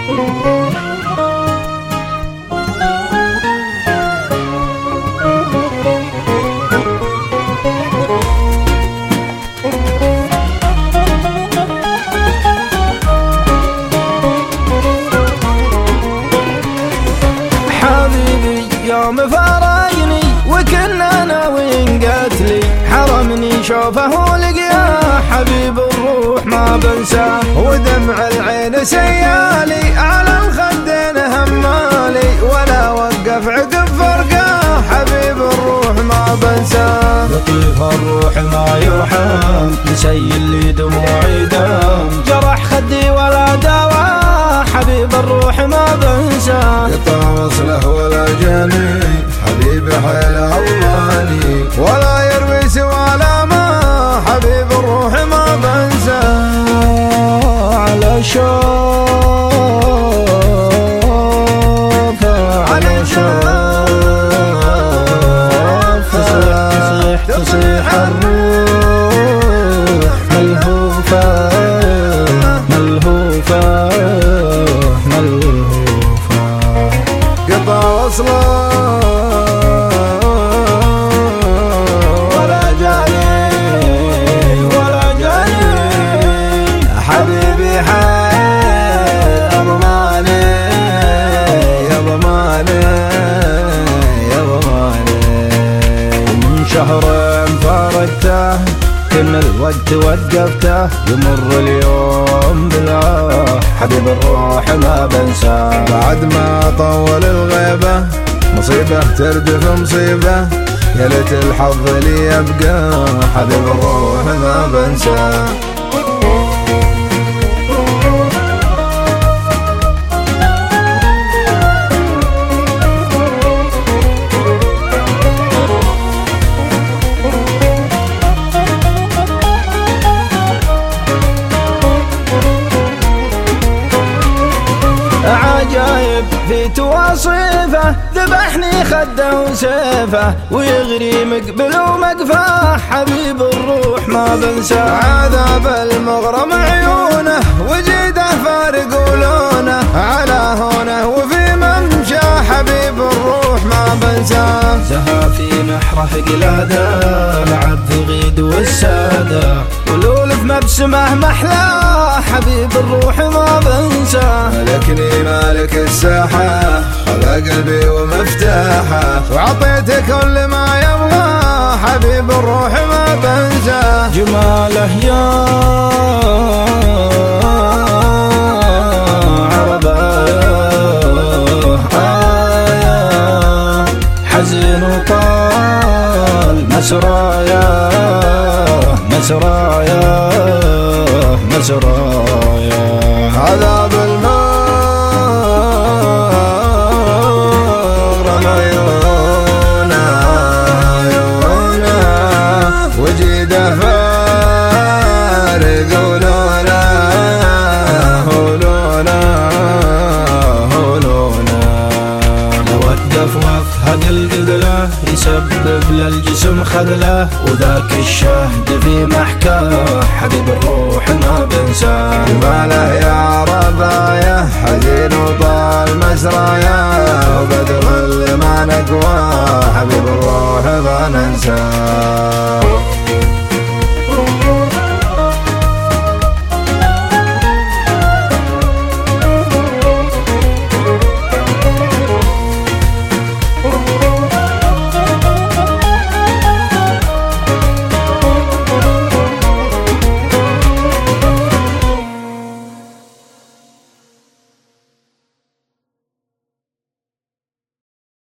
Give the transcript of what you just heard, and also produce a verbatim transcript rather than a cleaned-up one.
يوم فارقني وكنا ناويين قتلي، حرمني شوفه لقياه حبيب الروح ما بنساه، ودمع العين سيالي على الخدين همالي، ولا وقف عقب فرقاه حبيب الروح ما بنساه. لطيف الروح ما يرحم نسيل لي دموعي دم، جرح خدي ولا دواء حبيب الروح ما بنساه. قطع وصله ولا جاني حبيب حيل أولاني، ولا يروي سوى ما حبيب الروح ما بنساه. على شوف على شوف تصيح تصيح الروح ملهوفة ملهوفة ملهوفة. قطع وصله ولا جاني ولا جاني حبيبي حي أضماني يا ضماني يا ضماني. من شهرين فارقته كن الوقت وقفته، يمر اليوم بلا حبيب الروح ما بنساه. بعد ما طول الغيبة مصيبة تردف مصيبة، يا ليت الحظ لي يبقى حبيب الروح ما بنساه. عجايب في تواصيفه، ذبحني خده وسيفه، ويغري مقبل ومقفاه حبيب الروح ما بنساه. عذاب المغرم عيونه وجيده فارق ولونه، على هونه وفي ممشى حبيب الروح ما بنساه. زها في نحره قلاده لعب في غيد والساده، ولول في مبسمه محلاه حبيب الروح ما بنساه. ملكني مالك الساحة خلق قلبي ومفتاحه، وعطيته كل ما يبغى حبيب الروح ما بنساه. جماله يا عربايه آيه، حزين وطال مسرايا مسرايا مسرايا. عذاب المغرم عيونه عيونه، وجيده فارق ولونه ولونه ولونه. لو وقف وافهد القدله يسبب للجسم خذله، وذاك الشهد في محكاه حبيب الروح ما بنساه. جماله يا ربايا حزين وطال مسرايا، وبدخل ما نقوى حبيب الروح ما ننساه.